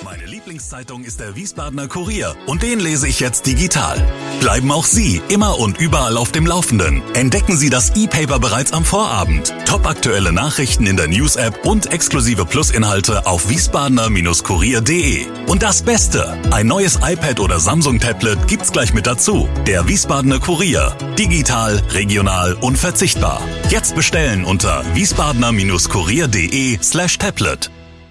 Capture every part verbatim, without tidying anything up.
Meine Lieblingszeitung ist der Wiesbadener Kurier und den lese ich jetzt digital. Bleiben auch Sie immer und überall auf dem Laufenden. Entdecken Sie das E-Paper bereits am Vorabend. Topaktuelle Nachrichten in der News-App und exklusive Plus-Inhalte auf wiesbadener Kurier punkt de. Und das Beste, ein neues iPad oder Samsung-Tablet gibt's gleich mit dazu. Der Wiesbadener Kurier. Digital, regional, unverzichtbar. Jetzt bestellen unter wiesbadener Kurier punkt de slash tablet.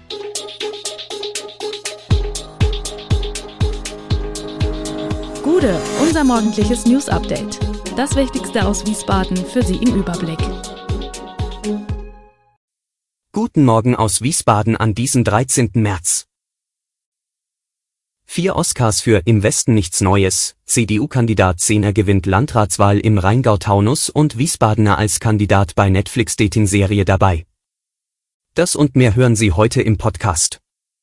Gude, unser morgendliches News-Update. Das Wichtigste aus Wiesbaden für Sie im Überblick. Guten Morgen aus Wiesbaden an diesem dreizehnten März. Vier Oscars für Im Westen nichts Neues, C D U-Kandidat Zehner gewinnt Landratswahl im Rheingau-Taunus und Wiesbadener als Kandidat bei Netflix-Dating-Serie dabei. Das und mehr hören Sie heute im Podcast.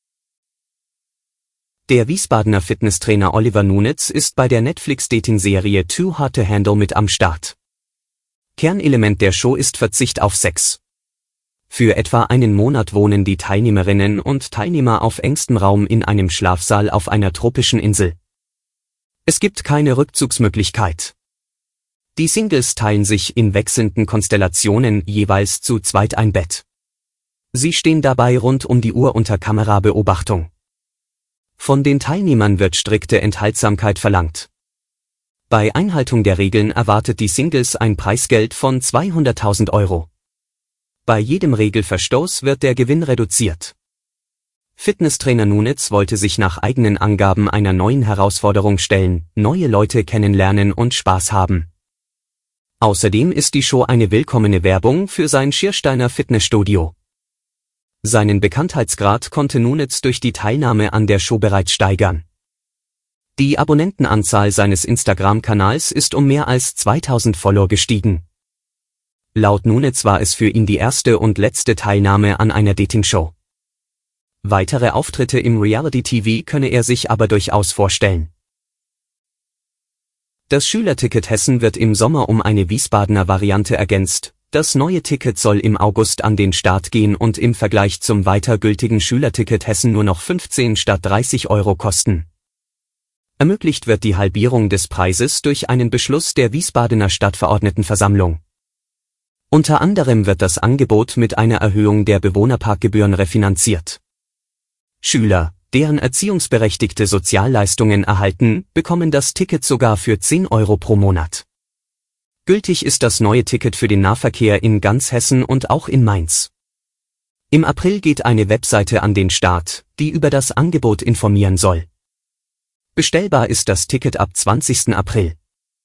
Der Wiesbadener Fitnesstrainer Oliver Nunitz ist bei der Netflix-Dating-Serie Too Hard to Handle mit am Start. Kernelement der Show ist Verzicht auf Sex. Für etwa einen Monat wohnen die Teilnehmerinnen und Teilnehmer auf engstem Raum in einem Schlafsaal auf einer tropischen Insel. Es gibt keine Rückzugsmöglichkeit. Die Singles teilen sich in wechselnden Konstellationen jeweils zu zweit ein Bett. Sie stehen dabei rund um die Uhr unter Kamerabeobachtung. Von den Teilnehmern wird strikte Enthaltsamkeit verlangt. Bei Einhaltung der Regeln erwartet die Singles ein Preisgeld von zweihunderttausend Euro. Bei jedem Regelverstoß wird der Gewinn reduziert. Fitnesstrainer Nunitz wollte sich nach eigenen Angaben einer neuen Herausforderung stellen, neue Leute kennenlernen und Spaß haben. Außerdem ist die Show eine willkommene Werbung für sein Schiersteiner Fitnessstudio. Seinen Bekanntheitsgrad konnte Nunitz durch die Teilnahme an der Show bereits steigern. Die Abonnentenanzahl seines Instagram-Kanals ist um mehr als zweitausend Follower gestiegen. Laut Nunitz war es für ihn die erste und letzte Teilnahme an einer Dating-Show. Weitere Auftritte im Reality-T V könne er sich aber durchaus vorstellen. Das Schülerticket Hessen wird im Sommer um eine Wiesbadener Variante ergänzt. Das neue Ticket soll im August an den Start gehen und im Vergleich zum weiter gültigen Schülerticket Hessen nur noch fünfzehn statt dreißig Euro kosten. Ermöglicht wird die Halbierung des Preises durch einen Beschluss der Wiesbadener Stadtverordnetenversammlung. Unter anderem wird das Angebot mit einer Erhöhung der Bewohnerparkgebühren refinanziert. Schüler, deren erziehungsberechtigte Sozialleistungen erhalten, bekommen das Ticket sogar für zehn Euro pro Monat. Gültig ist das neue Ticket für den Nahverkehr in ganz Hessen und auch in Mainz. Im April geht eine Webseite an den Start, die über das Angebot informieren soll. Bestellbar ist das Ticket ab zwanzigsten April.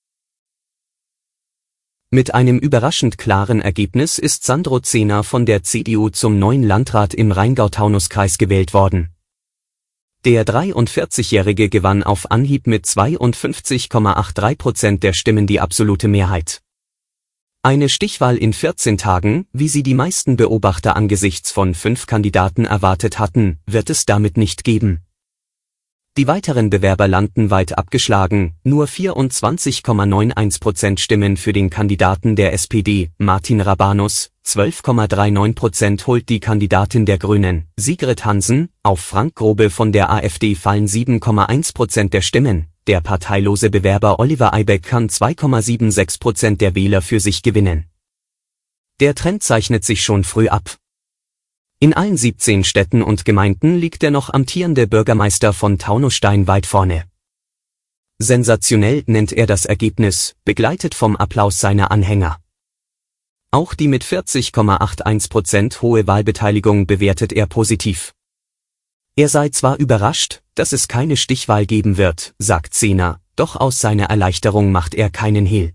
Mit einem überraschend klaren Ergebnis ist Sandro Zehner von der C D U zum neuen Landrat im Rheingau-Taunus-Kreis gewählt worden. Der dreiundvierzigjährige gewann auf Anhieb mit zweiundfünfzig Komma dreiundachtzig Prozent der Stimmen die absolute Mehrheit. Eine Stichwahl in vierzehn Tagen, wie sie die meisten Beobachter angesichts von fünf Kandidaten erwartet hatten, wird es damit nicht geben. Die weiteren Bewerber landen weit abgeschlagen, nur vierundzwanzig Komma einundneunzig Prozent Stimmen für den Kandidaten der S P D, Martin Rabanus, zwölf Komma neununddreißig Prozent holt die Kandidatin der Grünen, Sigrid Hansen, auf Frank Grobe von der A F D fallen sieben Komma eins Prozent der Stimmen, der parteilose Bewerber Oliver Eibeck kann zwei Komma sechsundsiebzig Prozent der Wähler für sich gewinnen. Der Trend zeichnet sich schon früh ab. In allen siebzehn Städten und Gemeinden liegt der noch amtierende Bürgermeister von Taunusstein weit vorne. Sensationell nennt er das Ergebnis, begleitet vom Applaus seiner Anhänger. Auch die mit vierzig Komma einundachtzig Prozent hohe Wahlbeteiligung bewertet er positiv. Er sei zwar überrascht, dass es keine Stichwahl geben wird, sagt Zehner, doch aus seiner Erleichterung macht er keinen Hehl.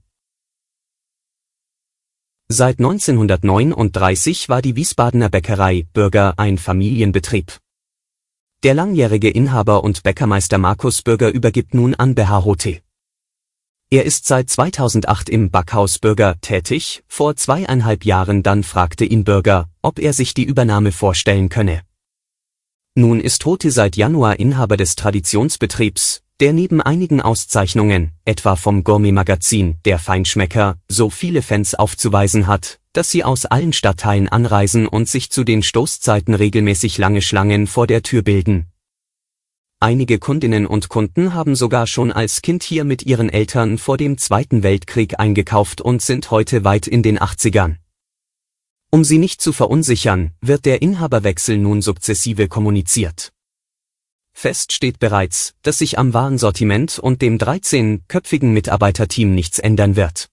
Seit neunzehnhundertneununddreißig war die Wiesbadener Bäckerei Bürger ein Familienbetrieb. Der langjährige Inhaber und Bäckermeister Markus Bürger übergibt nun an Beha Hote. Er ist seit zweitausendacht im Backhaus Bürger tätig, vor zweieinhalb Jahren dann fragte ihn Bürger, ob er sich die Übernahme vorstellen könne. Nun ist Hote seit Januar Inhaber des Traditionsbetriebs, der neben einigen Auszeichnungen, etwa vom Gourmet-Magazin Der Feinschmecker, so viele Fans aufzuweisen hat, dass sie aus allen Stadtteilen anreisen und sich zu den Stoßzeiten regelmäßig lange Schlangen vor der Tür bilden. Einige Kundinnen und Kunden haben sogar schon als Kind hier mit ihren Eltern vor dem Zweiten Weltkrieg eingekauft und sind heute weit in den achtzigern. Um sie nicht zu verunsichern, wird der Inhaberwechsel nun sukzessive kommuniziert. Fest steht bereits, dass sich am Warensortiment und dem dreizehnköpfigen Mitarbeiterteam nichts ändern wird.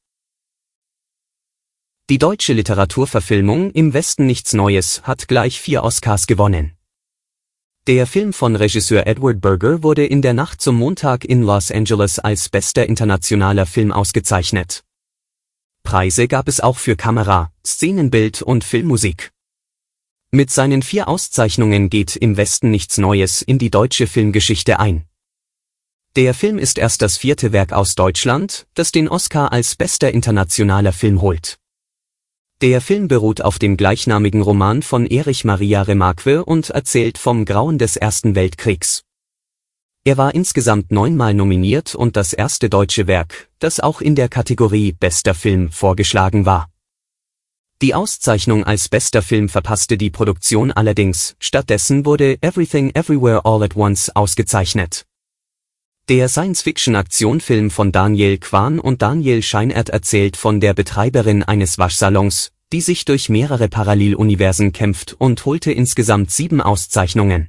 Die deutsche Literaturverfilmung Im Westen nichts Neues hat gleich vier Oscars gewonnen. Der Film von Regisseur Edward Berger wurde in der Nacht zum Montag in Los Angeles als bester internationaler Film ausgezeichnet. Preise gab es auch für Kamera, Szenenbild und Filmmusik. Mit seinen vier Auszeichnungen geht Im Westen nichts Neues in die deutsche Filmgeschichte ein. Der Film ist erst das vierte Werk aus Deutschland, das den Oscar als bester internationaler Film holt. Der Film beruht auf dem gleichnamigen Roman von Erich Maria Remarque und erzählt vom Grauen des Ersten Weltkriegs. Er war insgesamt neunmal nominiert und das erste deutsche Werk, das auch in der Kategorie Bester Film vorgeschlagen war. Die Auszeichnung als bester Film verpasste die Produktion allerdings, stattdessen wurde Everything Everywhere All at Once ausgezeichnet. Der Science-Fiction-Aktion-Film von Daniel Kwan und Daniel Scheinert erzählt von der Betreiberin eines Waschsalons, die sich durch mehrere Paralleluniversen kämpft und holte insgesamt sieben Auszeichnungen.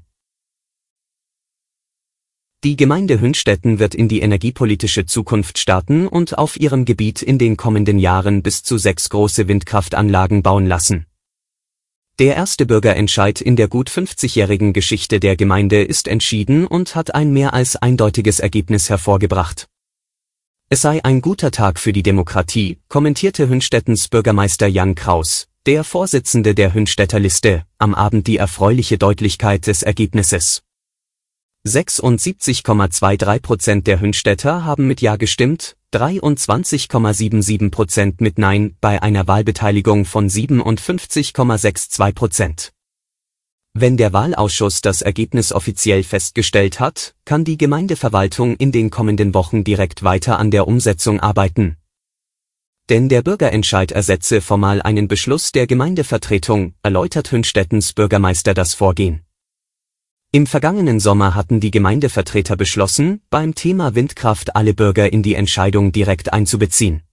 Die Gemeinde Hünstetten wird in die energiepolitische Zukunft starten und auf ihrem Gebiet in den kommenden Jahren bis zu sechs große Windkraftanlagen bauen lassen. Der erste Bürgerentscheid in der gut fünfzigjährigen Geschichte der Gemeinde ist entschieden und hat ein mehr als eindeutiges Ergebnis hervorgebracht. Es sei ein guter Tag für die Demokratie, kommentierte Hünstettens Bürgermeister Jan Kraus, der Vorsitzende der Hünstetter Liste, am Abend die erfreuliche Deutlichkeit des Ergebnisses. sechsundsiebzig Komma dreiundzwanzig Prozent der Hünstetter haben mit Ja gestimmt, dreiundzwanzig Komma siebenundsiebzig Prozent mit Nein bei einer Wahlbeteiligung von siebenundfünfzig Komma zweiundsechzig Prozent. Wenn der Wahlausschuss das Ergebnis offiziell festgestellt hat, kann die Gemeindeverwaltung in den kommenden Wochen direkt weiter an der Umsetzung arbeiten. Denn der Bürgerentscheid ersetze formal einen Beschluss der Gemeindevertretung, erläutert Hünstettens Bürgermeister das Vorgehen. Im vergangenen Sommer hatten die Gemeindevertreter beschlossen, beim Thema Windkraft alle Bürger in die Entscheidung direkt einzubeziehen.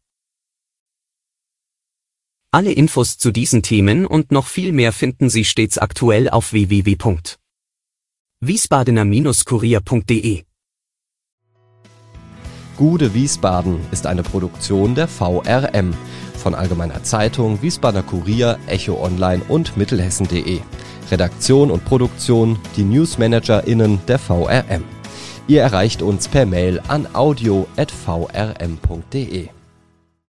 Alle Infos zu diesen Themen und noch viel mehr finden Sie stets aktuell auf w w w punkt wiesbadener Kurier punkt de. Gude Wiesbaden ist eine Produktion der V R M von Allgemeiner Zeitung, Wiesbadener Kurier, Echo Online und Mittelhessen punkt de. Redaktion und Produktion, die NewsmanagerInnen der V R M. Ihr erreicht uns per Mail an audio at v r m punkt de.